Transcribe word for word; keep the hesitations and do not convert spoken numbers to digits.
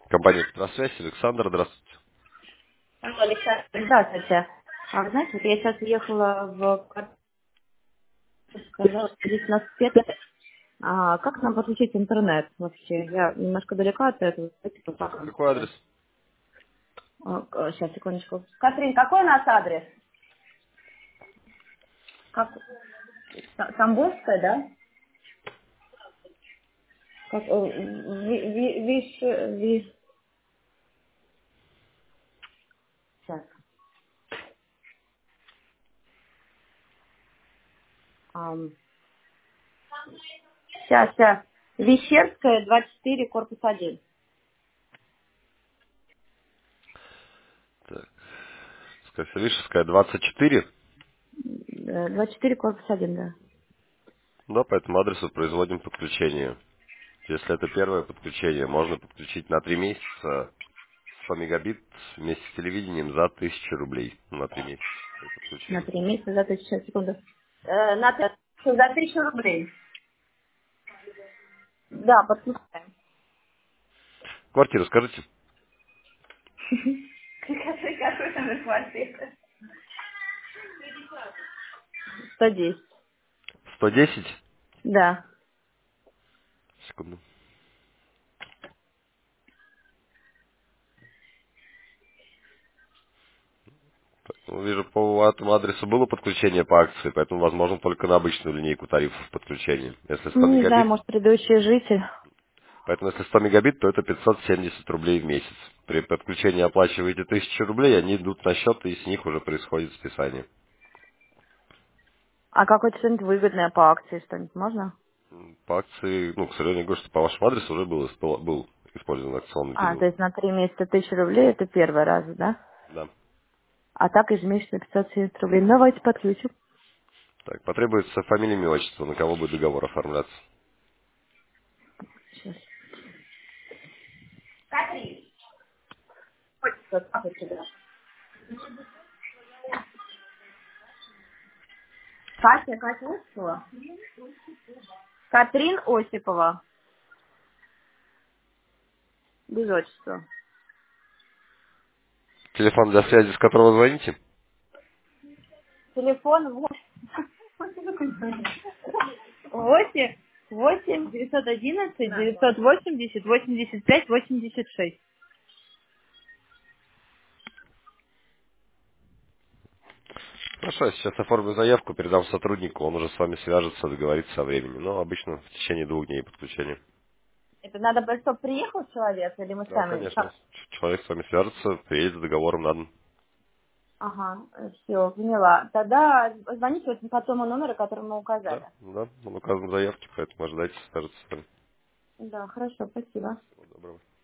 Компания «Петросвязь», Александр, здравствуйте. Алло, Александр, здравствуйте. А вы знаете, вот я сейчас ехала в квартиру, сказала, что здесь у нас спец. А как нам подключить интернет вообще? Я немножко далека от этого. Давайте Так, попробуем какой адрес? сделать. А, сейчас, секундочку. Катрин, какой у нас адрес? Как? Та- Тамбовская, да? Как, э, ви, ви, виш, ви- Сейчас. Ам, сейчас, сейчас. Вещерская, двадцать четыре, корпус один. Так, Скосовишевская, двадцать четыре. Э, двадцать четыре, корпус один, да. Да, по этому адресу производим подключение. Если это первое подключение, можно подключить на три месяца сто мегабит вместе с телевидением за тысячу рублей на три месяца при На подключении. три месяца за тысячу, секунду. Э, на т- за тысячу рублей. Да, подключаем. Квартиру скажите. Какой, какой номер квартиры? сто десять. сто десять. Да. Секунду. Ну, вижу, по этому адресу было подключение по акции, поэтому возможно только на обычную линейку тарифов подключения. Если сто Ну, не знаю, мегабит, может, предыдущий житель. поэтому если сто мегабит, то это пятьсот семьдесят рублей в месяц. При подключении оплачиваете тысячу рублей, они идут на счет, и с них уже происходит списание. А какое-то что-нибудь выгодное по акции, что-нибудь можно? М, По акции, ну, к сожалению, говорю, что по вашему адресу уже был, испол- был использован акционный А, период. то есть на три месяца тысяча рублей, это первый раз, да? Да. А так ежемесячно пятьсот семьдесят рублей. Ну, давайте подключим. Так, потребуется фамилия, имя, отчество, на кого будет договор оформляться. Сейчас. Катрин. Отчество, как у тебя? Катя, Катя Осипова? Катрин Осипова. Без отчества. Телефон для связи, с которого звоните? Телефон восемь восемь девятьсот одиннадцать девятьсот восемьдесят восемьдесят пять восемьдесят шесть. Хорошо, я сейчас оформлю заявку, передам сотруднику, он уже с вами свяжется, договорится о времени. Но обычно в течение двух дней подключения. Это надо, чтобы приехал человек, или мы Да, сами? конечно. Как? Ч- Человек с вами свяжется, приедет с договором на дом. Ага, все, поняла. Тогда звоните вот по тому номеру, который мы Да, указали. да, он указан в заявке, поэтому ожидайте, свяжется с вами. Да, хорошо, спасибо. Всего доброго.